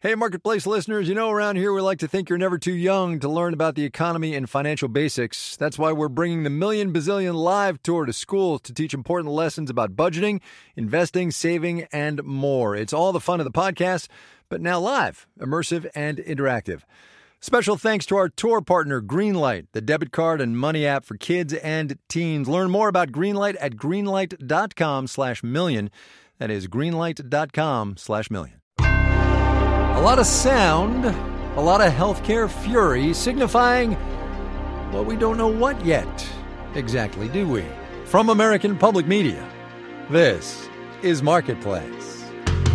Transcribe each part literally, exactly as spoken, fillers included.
Hey, Marketplace listeners, you know around here we like to think you're never too young to learn about the economy and financial basics. That's why we're bringing the Million Bazillion Live Tour to schools to teach important lessons about budgeting, investing, saving, and more. It's all the fun of the podcast, but now live, immersive, and interactive. Special thanks to our tour partner, Greenlight, the debit card and money app for kids and teens. Learn more about Greenlight at greenlight.com slash million. That is greenlight.com slash million. A lot of sound, a lot of healthcare fury, signifying, well, we don't know what yet exactly, do we? From American Public Media, this is Marketplace.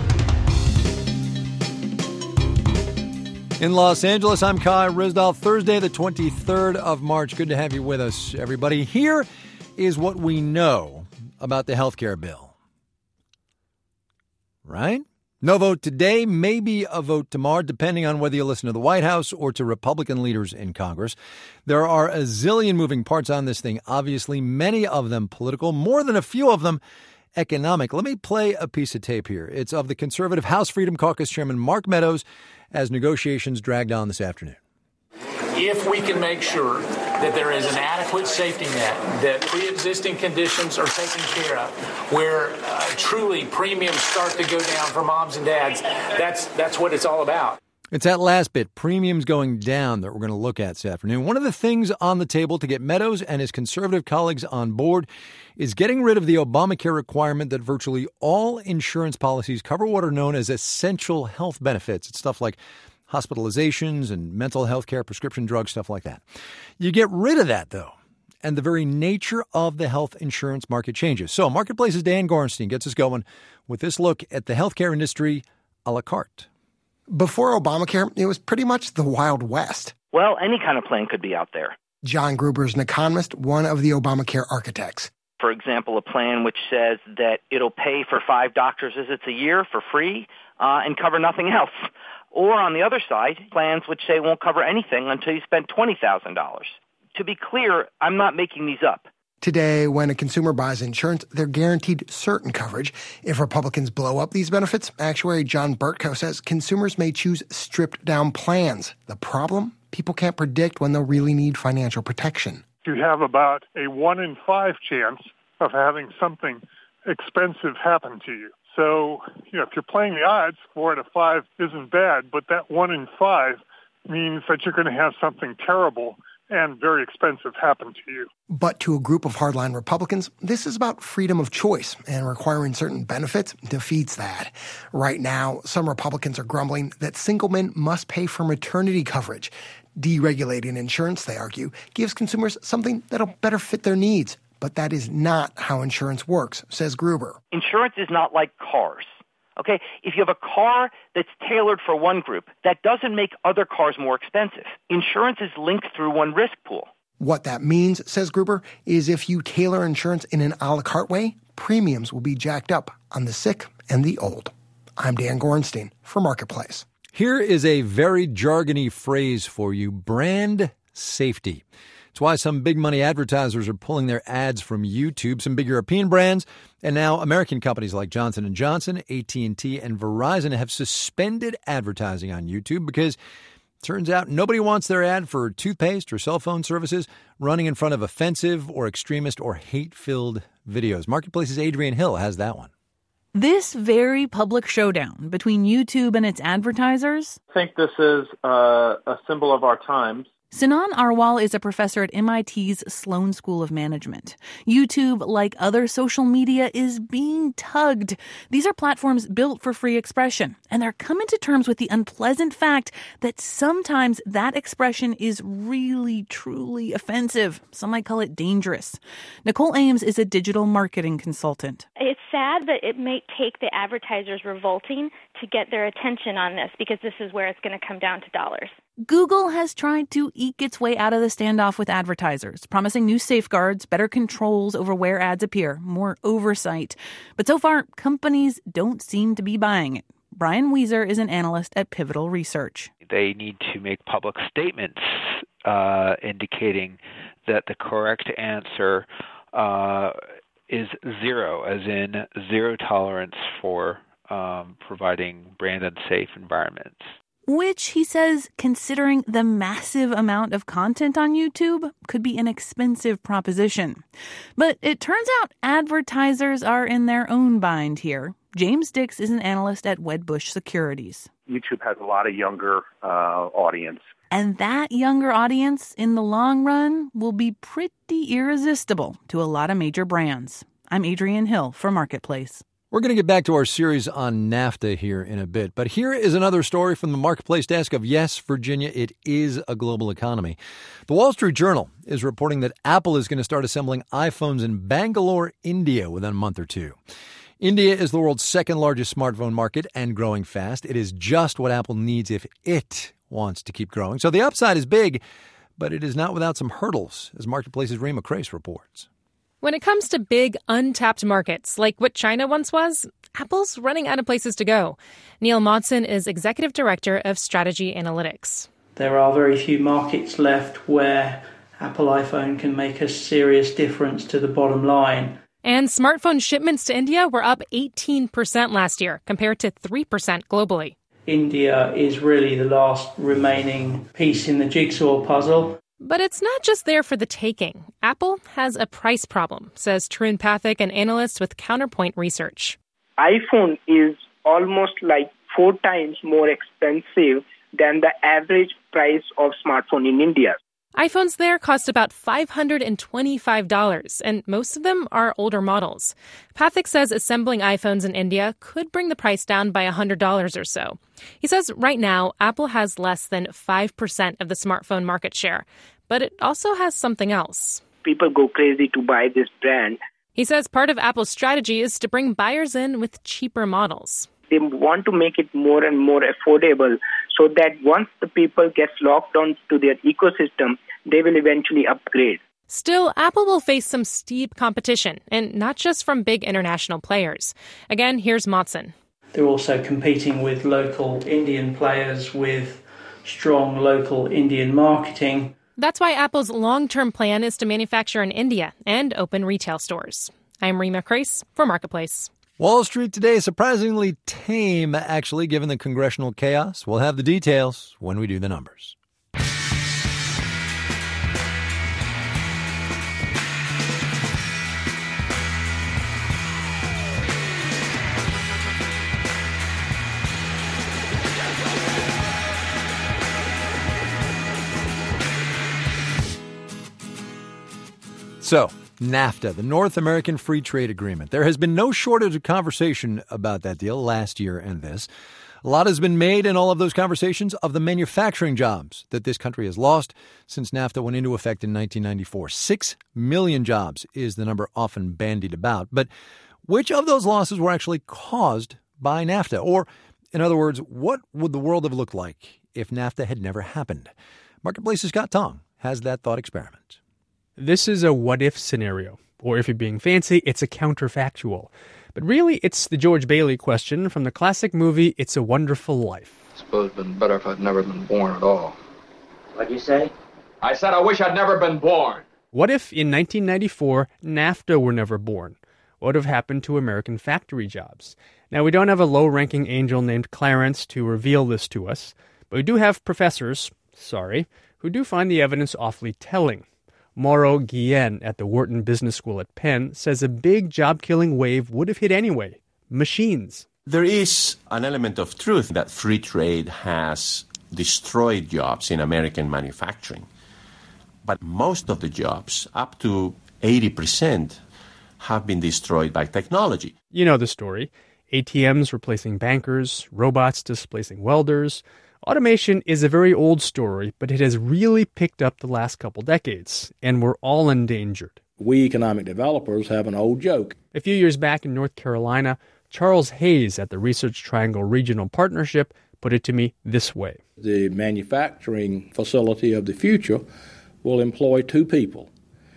In Los Angeles, I'm Kai Ryssdal. Thursday, the twenty-third of March. Good to have you with us, everybody. Here is what we know about the healthcare bill. Right? No vote today, maybe a vote tomorrow, depending on whether you listen to the White House or to Republican leaders in Congress. There are a zillion moving parts on this thing, obviously, many of them political, more than a few of them economic. Let me play a piece of tape here. It's of the conservative House Freedom Caucus Chairman Mark Meadows as negotiations dragged on this afternoon. If we can make sure that there is an adequate safety net, that pre-existing conditions are taken care of, where uh, truly premiums start to go down for moms and dads, that's that's what it's all about. It's that last bit, premiums going down, that we're going to look at this afternoon. One of the things on the table to get Meadows and his conservative colleagues on board is getting rid of the Obamacare requirement that virtually all insurance policies cover what are known as essential health benefits. It's stuff like hospitalizations and mental health care, prescription drugs, stuff like that. You get rid of that, though, and the very nature of the health insurance market changes. So Marketplace's Dan Gorenstein gets us going with this look at the healthcare industry a la carte. Before Obamacare, it was pretty much the Wild West. Well, any kind of plan could be out there. John Gruber is an economist, one of the Obamacare architects. For example, a plan which says that it'll pay for five doctor's visits a year for free uh, and cover nothing else. Or on the other side, plans which say won't cover anything until you spend twenty thousand dollars. To be clear, I'm not making these up. Today, when a consumer buys insurance, they're guaranteed certain coverage. If Republicans blow up these benefits, actuary John Burtko says consumers may choose stripped-down plans. The problem? People can't predict when they'll really need financial protection. You have about a one in five chance of having something expensive happen to you. So, you know, if you're playing the odds, four out of five isn't bad, but that one in five means that you're going to have something terrible and very expensive happen to you. But to a group of hardline Republicans, this is about freedom of choice, and requiring certain benefits defeats that. Right now, some Republicans are grumbling that single men must pay for maternity coverage. Deregulating insurance, they argue, gives consumers something that'll better fit their needs. But that is not how insurance works, says Gruber. Insurance is not like cars. Okay, if you have a car that's tailored for one group, that doesn't make other cars more expensive. Insurance is linked through one risk pool. What that means, says Gruber, is if you tailor insurance in an a la carte way, premiums will be jacked up on the sick and the old. I'm Dan Gorenstein for Marketplace. Here is a very jargony phrase for you: brand safety. It's why some big money advertisers are pulling their ads from YouTube, some big European brands, and now American companies like Johnson and Johnson, A T and T, and Verizon have suspended advertising on YouTube because it turns out nobody wants their ad for toothpaste or cell phone services running in front of offensive or extremist or hate-filled videos. Marketplace's Adrian Hill has that one. This very public showdown between YouTube and its advertisers, I think this is uh, a symbol of our times. Sinan Arwal is a professor at M I T's Sloan School of Management. YouTube, like other social media, is being tugged. These are platforms built for free expression, and they're coming to terms with the unpleasant fact that sometimes that expression is really, truly offensive. Some might call it dangerous. Nicole Ames is a digital marketing consultant. It's sad that it may take the advertisers revolting to get their attention on this, because this is where it's going to come down to dollars. Google has tried to eke its way out of the standoff with advertisers, promising new safeguards, better controls over where ads appear, more oversight. But so far, companies don't seem to be buying it. Brian Weiser is an analyst at Pivotal Research. They need to make public statements uh, indicating that the correct answer uh, is zero, as in zero tolerance for um, providing branded safe environments. Which, he says, considering the massive amount of content on YouTube, could be an expensive proposition. But it turns out advertisers are in their own bind here. James Dix is an analyst at Wedbush Securities. YouTube has a lot of younger uh, audience. And that younger audience, in the long run, will be pretty irresistible to a lot of major brands. I'm Adrienne Hill for Marketplace. We're going to get back to our series on NAFTA here in a bit, but here is another story from the Marketplace desk of Yes, Virginia. It is a global economy. The Wall Street Journal is reporting that Apple is going to start assembling iPhones in Bangalore, India within a month or two. India is the world's second largest smartphone market and growing fast. It is just what Apple needs if it wants to keep growing. So the upside is big, but it is not without some hurdles, as Marketplace's Rima Crace reports. When it comes to big, untapped markets, like what China once was, Apple's running out of places to go. Neil Modson is Executive Director of Strategy Analytics. There are very few markets left where Apple iPhone can make a serious difference to the bottom line. And smartphone shipments to India were up eighteen percent last year, compared to three percent globally. India is really the last remaining piece in the jigsaw puzzle. But it's not just there for the taking. Apple has a price problem, says Tarun Pathak, an analyst with Counterpoint Research. iPhone is almost like four times more expensive than the average price of smartphone in India. iPhones there cost about five hundred twenty-five dollars, and most of them are older models. Pathak says assembling iPhones in India could bring the price down by one hundred dollars or so. He says right now, Apple has less than five percent of the smartphone market share, but it also has something else. People go crazy to buy this brand. He says part of Apple's strategy is to bring buyers in with cheaper models. They want to make it more and more affordable so that once the people get locked onto their ecosystem, they will eventually upgrade. Still, Apple will face some steep competition, and not just from big international players. Again, here's Modson. They're also competing with local Indian players with strong local Indian marketing. That's why Apple's long-term plan is to manufacture in India and open retail stores. I'm Rima Crace for Marketplace. Wall Street today is surprisingly tame, actually, given the congressional chaos. We'll have the details when we do the numbers. So, NAFTA, the North American Free Trade Agreement. There has been no shortage of conversation about that deal last year and this. A lot has been made in all of those conversations of the manufacturing jobs that this country has lost since NAFTA went into effect in nineteen ninety-four. Six million jobs is the number often bandied about. But which of those losses were actually caused by NAFTA? Or, in other words, what would the world have looked like if NAFTA had never happened? Marketplace's Scott Tong has that thought experiment. This is a what-if scenario, or if you're being fancy, it's a counterfactual. But really, it's the George Bailey question from the classic movie It's a Wonderful Life. I suppose it'd been better if I'd never been born at all. What'd you say? I said I wish I'd never been born. What if, in nineteen ninety-four, NAFTA were never born? What would have happened to American factory jobs? Now, we don't have a low-ranking angel named Clarence to reveal this to us, but we do have professors, sorry, who do find the evidence awfully telling. Mauro Guillen at the Wharton Business School at Penn says a big job-killing wave would have hit anyway. Machines. There is an element of truth that free trade has destroyed jobs in American manufacturing. But most of the jobs, up to eighty percent, have been destroyed by technology. You know the story. A T Ms replacing bankers, robots displacing welders. Automation is a very old story, but it has really picked up the last couple decades, and we're all endangered. We economic developers have an old joke. A few years back in North Carolina, Charles Hayes at the Research Triangle Regional Partnership put it to me this way. The manufacturing facility of the future will employ two people.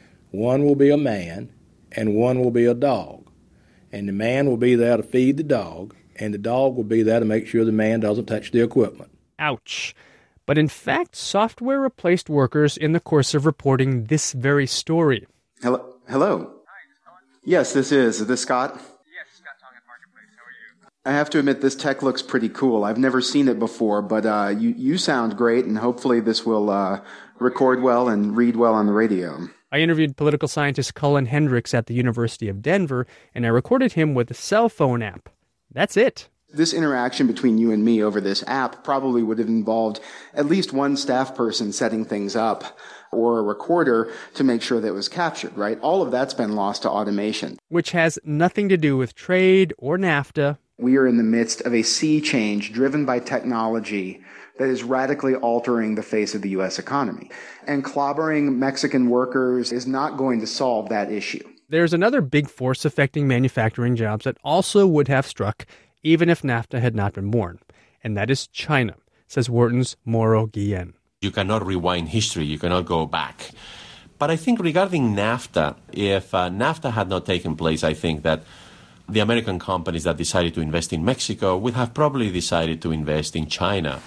One will be a man, and one will be a dog. And the man will be there to feed the dog, and the dog will be there to make sure the man doesn't touch the equipment. Ouch. But in fact, software replaced workers in the course of reporting this very story. Hello? Hello? Hi, is this Colin? Yes, this is. Is this Scott? Yes, Scott Tong at Marketplace. How are you? I have to admit, this tech looks pretty cool. I've never seen it before, but uh, you, you sound great, and hopefully this will uh, record well and read well on the radio. I interviewed political scientist Cullen Hendricks at the University of Denver, and I recorded him with a cell phone app. That's it. This interaction between you and me over this app probably would have involved at least one staff person setting things up or a recorder to make sure that it was captured, right? All of that's been lost to automation. Which has nothing to do with trade or NAFTA. We are in the midst of a sea change driven by technology that is radically altering the face of the U S economy. And clobbering Mexican workers is not going to solve that issue. There's another big force affecting manufacturing jobs that also would have struck even if NAFTA had not been born. And that is China, says Wharton's Mauro Guillen. You cannot rewind history. You cannot go back. But I think regarding NAFTA, if uh, NAFTA had not taken place, I think that the American companies that decided to invest in Mexico would have probably decided to invest in China.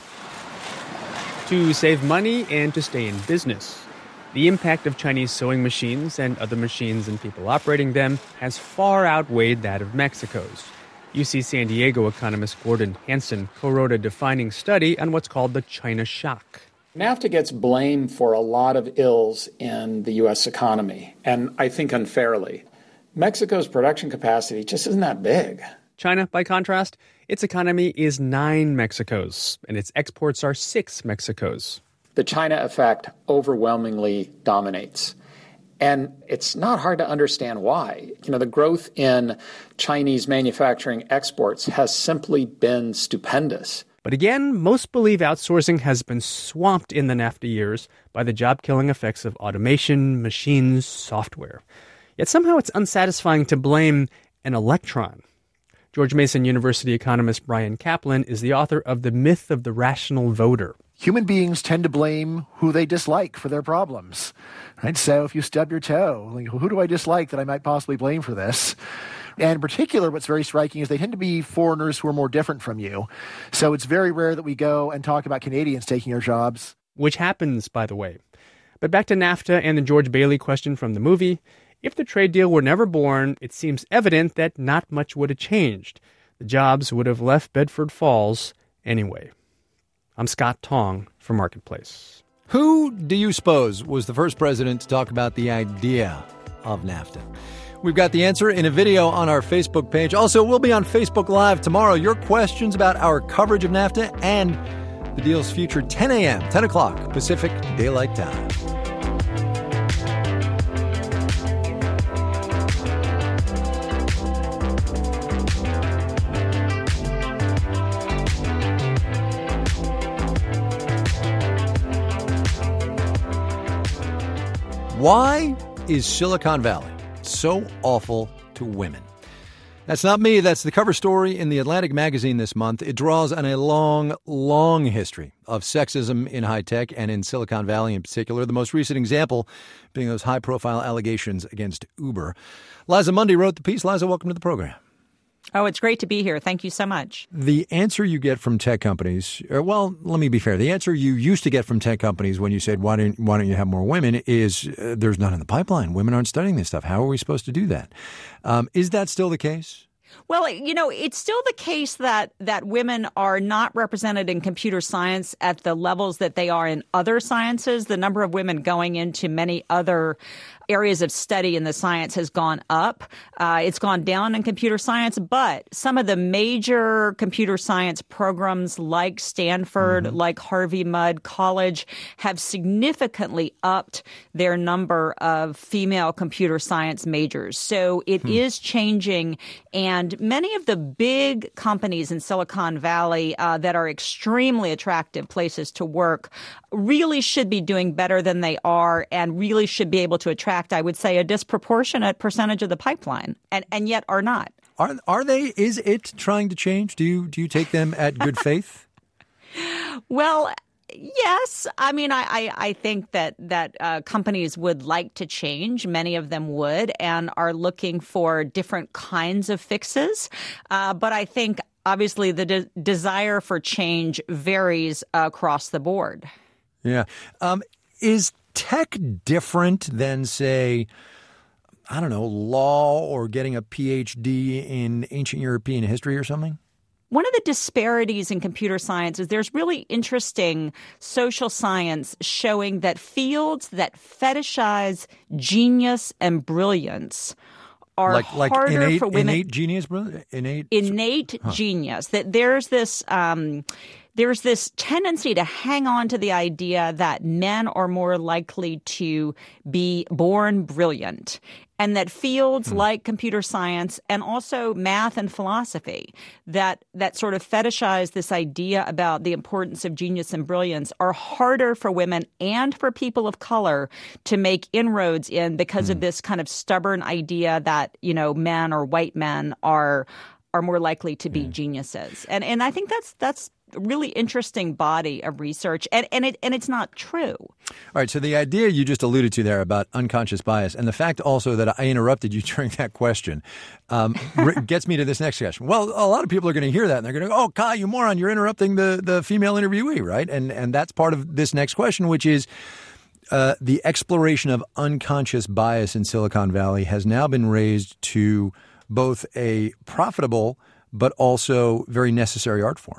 To save money and to stay in business. The impact of Chinese sewing machines and other machines and people operating them has far outweighed that of Mexico's. U C San Diego economist Gordon Hanson co-wrote a defining study on what's called the China shock. NAFTA gets blamed for a lot of ills in the U S economy, and I think unfairly. Mexico's production capacity just isn't that big. China, by contrast, its economy is nine Mexicos, and its exports are six Mexicos. The China effect overwhelmingly dominates. And it's not hard to understand why. You know, the growth in Chinese manufacturing exports has simply been stupendous. But again, most believe outsourcing has been swamped in the NAFTA years by the job-killing effects of automation, machines, software. Yet somehow it's unsatisfying to blame an electron. George Mason University economist Brian Kaplan is the author of The Myth of the Rational Voter. Human beings tend to blame who they dislike for their problems, right? So if you stub your toe, like, who do I dislike that I might possibly blame for this? And in particular, what's very striking is they tend to be foreigners who are more different from you. So it's very rare that we go and talk about Canadians taking our jobs. Which happens, by the way. But back to NAFTA and the George Bailey question from the movie. If the trade deal were never born, it seems evident that not much would have changed. The jobs would have left Bedford Falls anyway. I'm Scott Tong for Marketplace. Who do you suppose was the first president to talk about the idea of NAFTA? We've got the answer in a video on our Facebook page. Also, we'll be on Facebook Live tomorrow. Your questions about our coverage of NAFTA and the deal's future, ten a.m., ten o'clock Pacific Daylight Time. Why is Silicon Valley so awful to women? That's not me. That's the cover story in the Atlantic magazine this month. It draws on a long, long history of sexism in high tech and in Silicon Valley in particular. The most recent example being those high-profile allegations against Uber. Liza Mundy wrote the piece. Liza, welcome to the program. Oh, it's great to be here. Thank you so much. The answer you get from tech companies, or, well, let me be fair. The answer you used to get from tech companies when you said, why don't, why don't you have more women, is uh, there's none in the pipeline. Women aren't studying this stuff. How are we supposed to do that? Um, is that still the case? Well, you know, it's still the case that that women are not represented in computer science at the levels that they are in other sciences. The number of women going into many other areas of study in the science has gone up. Uh, it's gone down in computer science, but some of the major computer science programs like Stanford, mm-hmm. like Harvey Mudd College have significantly upped their number of female computer science majors. So it hmm. is changing. And many of the big companies in Silicon Valley uh, that are extremely attractive places to work really should be doing better than they are and really should be able to attract, I would say, a disproportionate percentage of the pipeline, and, and yet are not. Are are they? Is it trying to change? Do you do you take them at good faith? Well, yes. I mean, I, I, I think that that uh, companies would like to change. Many of them would and are looking for different kinds of fixes. Uh, but I think, obviously, the de- desire for change varies uh, across the board. Yeah. Um, is tech different than, say, I don't know, law or getting a P H D in ancient European history or something? one of the disparities in computer science is there's really interesting social science showing that fields that fetishize genius and brilliance are like, like harder innate, for women. Innate genius, brilliant? Innate? Innate huh. genius. That there's this... Um, There's this tendency to hang on to the idea that men are more likely to be born brilliant, and that fields hmm. like computer science and also math and philosophy that that sort of fetishize this idea about the importance of genius and brilliance are harder for women and for people of color to make inroads in because hmm. of this kind of stubborn idea that, you know, men or white men are are more likely to be hmm. geniuses. And and I think that's that's really interesting body of research, and, and it and it's not true. All right, so the idea you just alluded to there about unconscious bias, and the fact also that I interrupted you during that question, um, gets me to this next question. Well, a lot of people are going to hear that, and they're going to go, oh, Kai, you moron, you're interrupting the, the female interviewee, right? And, and that's part of this next question, which is uh, the exploration of unconscious bias in Silicon Valley has now been raised to both a profitable but also very necessary art form.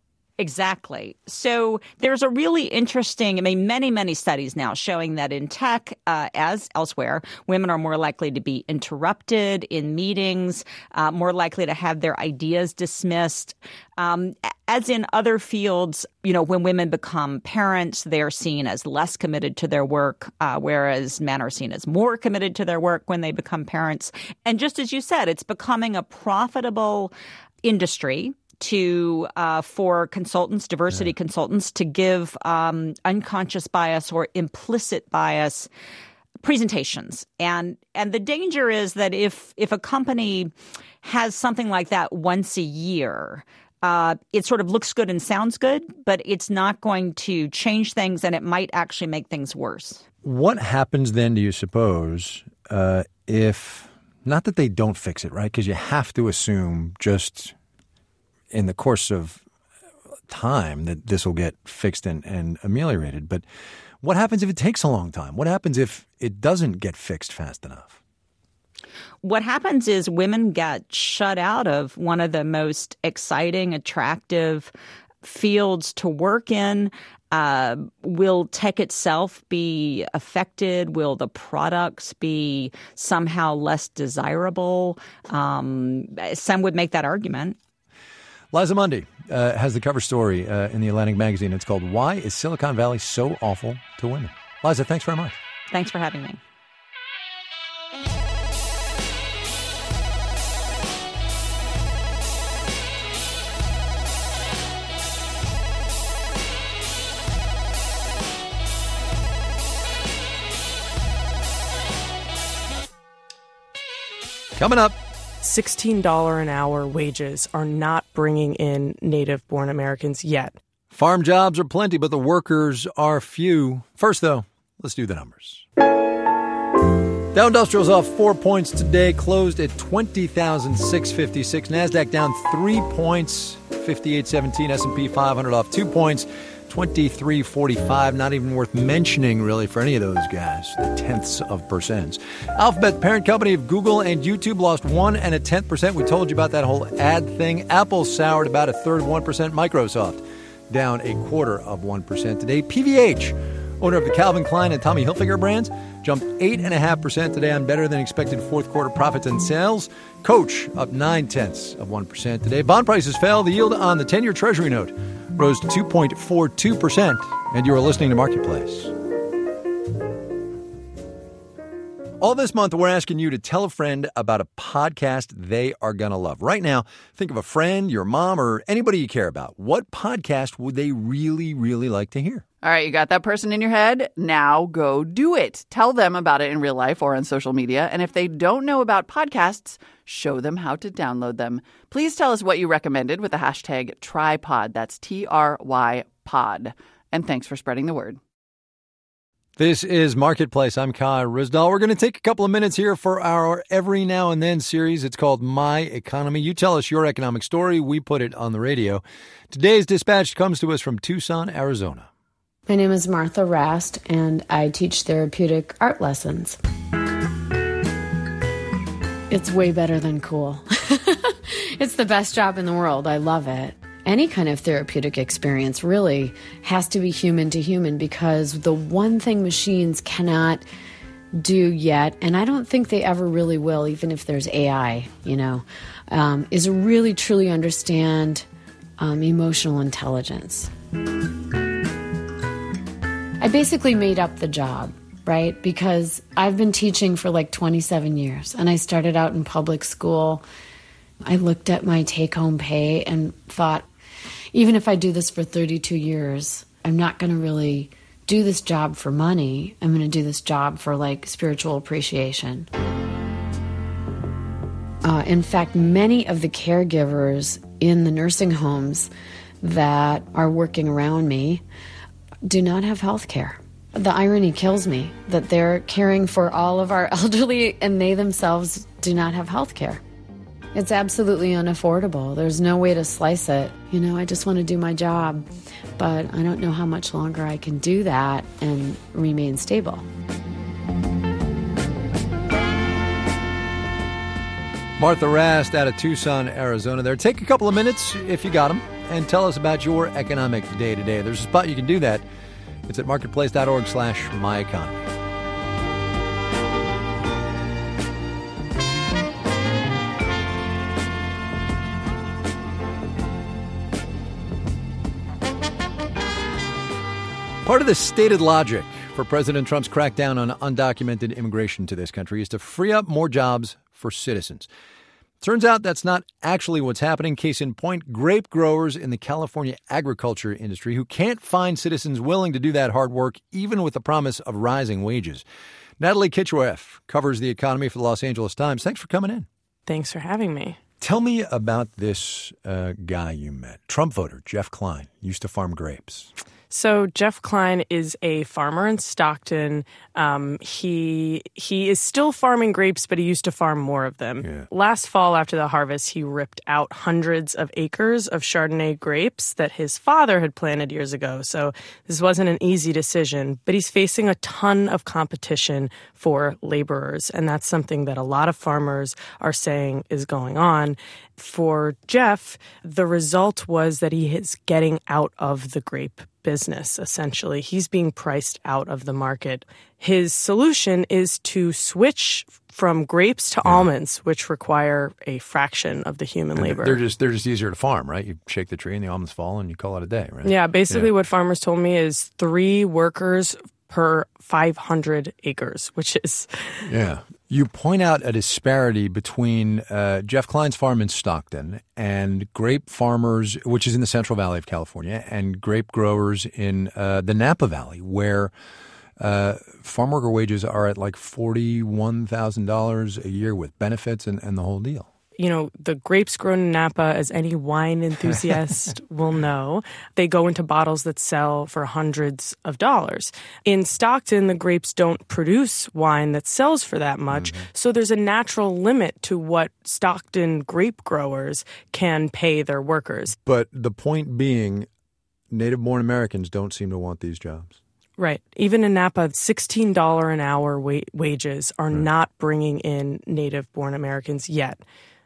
Exactly. So there's a really interesting, I mean, many, many studies now showing that in tech, uh, as elsewhere, women are more likely to be interrupted in meetings, uh, more likely to have their ideas dismissed. Um, as in other fields, you know, when women become parents, they're seen as less committed to their work, uh, whereas men are seen as more committed to their work when they become parents. And just as you said, it's becoming a profitable industry to uh, for consultants, diversity yeah. consultants, to give um, unconscious bias or implicit bias presentations. And and the danger is that if if a company has something like that once a year, uh, it sort of looks good and sounds good, but it's not going to change things, and it might actually make things worse. What happens then, do you suppose, uh, if, not that they don't fix it, right? Because you have to assume just in the course of time that this will get fixed and, and ameliorated. But what happens if it takes a long time? What happens if it doesn't get fixed fast enough? What happens is women get shut out of one of the most exciting, attractive fields to work in. Uh, will tech itself be affected? Will the products be somehow less desirable? Um, some would make that argument. Liza Mundy uh, has the cover story uh, in the Atlantic magazine. It's called Why is Silicon Valley So Awful to Women? Liza, thanks very much. Thanks for having me. Coming up. sixteen dollars an hour wages are not bringing in native-born Americans yet. Farm jobs are plenty, but the workers are few. First, though, let's do the numbers. Dow Industrial's off four points today, closed at twenty thousand six hundred fifty-six. NASDAQ down three points, fifty-eight seventeen. S and P five hundred off two points, twenty-three forty-five. Not even worth mentioning, really, for any of those guys. The tenths of percents. Alphabet, parent company of Google and YouTube, lost one and a tenth percent. We told you about that whole ad thing. Apple soured about a third of one percent. Microsoft down a quarter of one percent today. P V H, owner of the Calvin Klein and Tommy Hilfiger brands, jumped eight point five percent today on better than expected fourth quarter profits and sales. Coach up nine tenths of one percent today. Bond prices fell. The yield on the ten-year Treasury note rose two point four two percent. And you are listening to Marketplace. All this month, we're asking you to tell a friend about a podcast they are going to love. Right now, think of a friend, your mom, or anybody you care about. What podcast would they really, really like to hear? All right, you got that person in your head? Now go do it. Tell them about it in real life or on social media. And if they don't know about podcasts, show them how to download them. Please tell us what you recommended with the hashtag TryPod. That's T R Y pod. And thanks for spreading the word. This is Marketplace. I'm Kai Ryssdal. We're going to take a couple of minutes here for our Every Now and Then series. It's called My Economy. You tell us your economic story. We put it on the radio. Today's dispatch comes to us from Tucson, Arizona. My name is Martha Rast, and I teach therapeutic art lessons. It's way better than cool. It's the best job in the world. I love it. Any kind of therapeutic experience really has to be human to human, because the one thing machines cannot do yet, and I don't think they ever really will, even if there's A I, you know, um, is really truly understand um, emotional intelligence. I basically made up the job, right? Because I've been teaching for like twenty-seven years, and I started out in public school. I looked at my take-home pay and thought, even if I do this for thirty-two years, I'm not going to really do this job for money. I'm going to do this job for like spiritual appreciation. Uh, in fact, many of the caregivers in the nursing homes that are working around me do not have health care. The irony kills me that they're caring for all of our elderly and they themselves do not have health care. It's absolutely unaffordable. There's no way to slice it. You know, I just want to do my job, but I don't know how much longer I can do that and remain stable. Martha Rast out of Tucson, Arizona there. Take a couple of minutes, if you got them, and tell us about your economic day-to-day. There's a spot you can do that. It's at marketplace.org slash my economy. Part of the stated logic for President Trump's crackdown on undocumented immigration to this country is to free up more jobs for citizens. Turns out that's not actually what's happening. Case in point, grape growers in the California agriculture industry who can't find citizens willing to do that hard work, even with the promise of rising wages. Natalie Kitcheff covers the economy for the Los Angeles Times. Thanks for coming in. Thanks for having me. Tell me about this uh, guy you met. Trump voter Jeff Klein used to farm grapes. So Jeff Klein is a farmer in Stockton. Um, he he is still farming grapes, but he used to farm more of them. Yeah. Last fall, after the harvest, he ripped out hundreds of acres of Chardonnay grapes that his father had planted years ago. So this wasn't an easy decision, but he's facing a ton of competition for laborers, and that's something that a lot of farmers are saying is going on. For Jeff, the result was that he is getting out of the grape business, essentially. He's being priced out of the market. His solution is to switch from grapes to yeah. almonds, which require a fraction of the human and labor. They're just they're just easier to farm, right? You shake the tree and the almonds fall and you call it a day, right? Yeah, basically yeah. what farmers told me is three workers per five hundred acres, which is... Yeah. You point out a disparity between uh, Jeff Klein's farm in Stockton and grape farmers, which is in the Central Valley of California, and grape growers in uh, the Napa Valley, where uh, farm worker wages are at like forty-one thousand dollars a year with benefits and, and the whole deal. You know, the grapes grown in Napa, as any wine enthusiast will know, they go into bottles that sell for hundreds of dollars. In Stockton, the grapes don't produce wine that sells for that much, mm-hmm. so there's a natural limit to what Stockton grape growers can pay their workers. But the point being, native-born Americans don't seem to want these jobs. Right. Even in Napa, sixteen dollars an hour wa- wages are right. not bringing in native-born Americans yet.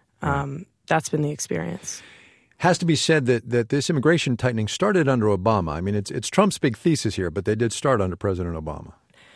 Um, that's been the experience. Has to be said that, that this immigration tightening started under Obama. I mean, it's it's Trump's big thesis here, but they did start under President Obama.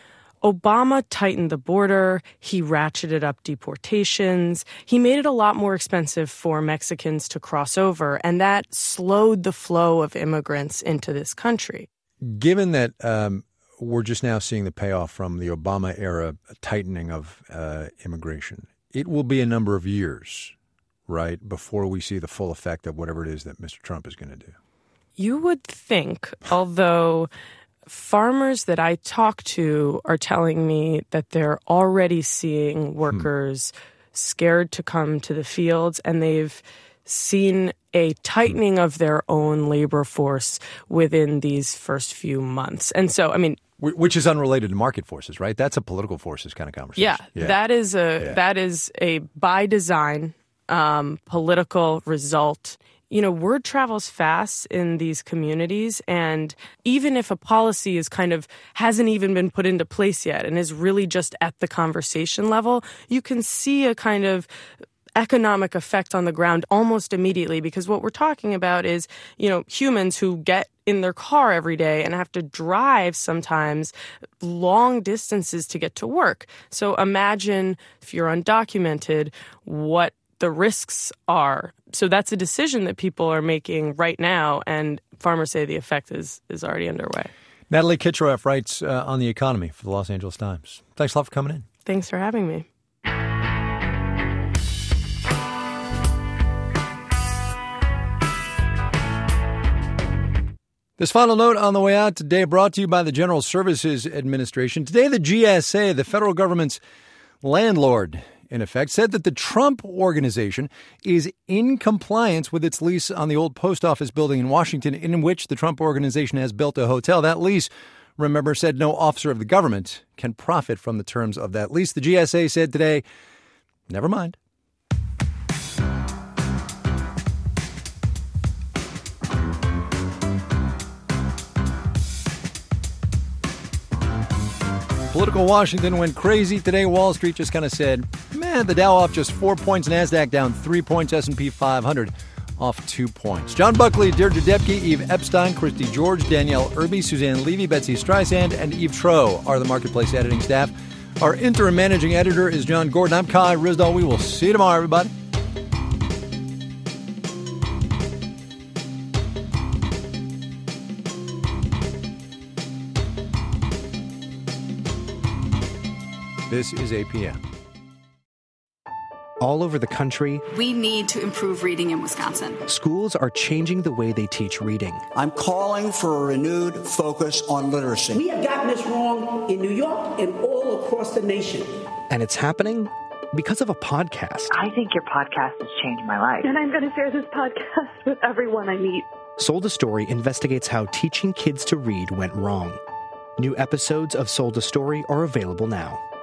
Obama tightened the border. He ratcheted up deportations. He made it a lot more expensive for Mexicans to cross over, and that slowed the flow of immigrants into this country. Given that um, we're just now seeing the payoff from the Obama-era tightening of uh, immigration, it will be a number of years, right, before we see the full effect of whatever it is that Mister Trump is going to do. You would think, although farmers that I talk to are telling me that they're already seeing workers hmm. scared to come to the fields, and they've seen a tightening of their own labor force within these first few months. And so, I mean, which is unrelated to market forces, right? That's a political forces kind of conversation. Yeah, yeah. that is a yeah. that is a by design um, political result. You know, word travels fast in these communities, and even if a policy is kind of hasn't even been put into place yet and is really just at the conversation level, you can see a kind of economic effect on the ground almost immediately, because what we're talking about is, you know, humans who get in their car every day and have to drive sometimes long distances to get to work. So imagine if you're undocumented, what the risks are. So that's a decision that people are making right now, and farmers say the effect is, is already underway. Natalie Kitroeff writes uh, on the economy for the Los Angeles Times. Thanks a lot for coming in. Thanks for having me. This final note on the way out today brought to you by the General Services Administration. Today, the G S A, the federal government's landlord, in effect, said that the Trump Organization is in compliance with its lease on the old post office building in Washington, in which the Trump Organization has built a hotel. That lease, remember, said no officer of the government can profit from the terms of that lease. The G S A said today, never mind. Political Washington went crazy today. Wall Street just kind of said, man, the Dow off just four points, NASDAQ down three points, S and P five hundred off two points. John Buckley, Deirdre Depke, Eve Epstein, Christy George, Danielle Irby, Suzanne Levy, Betsy Streisand, and Eve Troe are the Marketplace editing staff. Our interim managing editor is John Gordon. I'm Kai Ryssdal. We will see you tomorrow, everybody. This is A P M. All over the country, we need to improve reading in Wisconsin. Schools are changing the way they teach reading. I'm calling for a renewed focus on literacy. We have gotten this wrong in New York and all across the nation. And it's happening because of a podcast. I think your podcast has changed my life. And I'm going to share this podcast with everyone I meet. Sold a Story investigates how teaching kids to read went wrong. New episodes of Sold a Story are available now.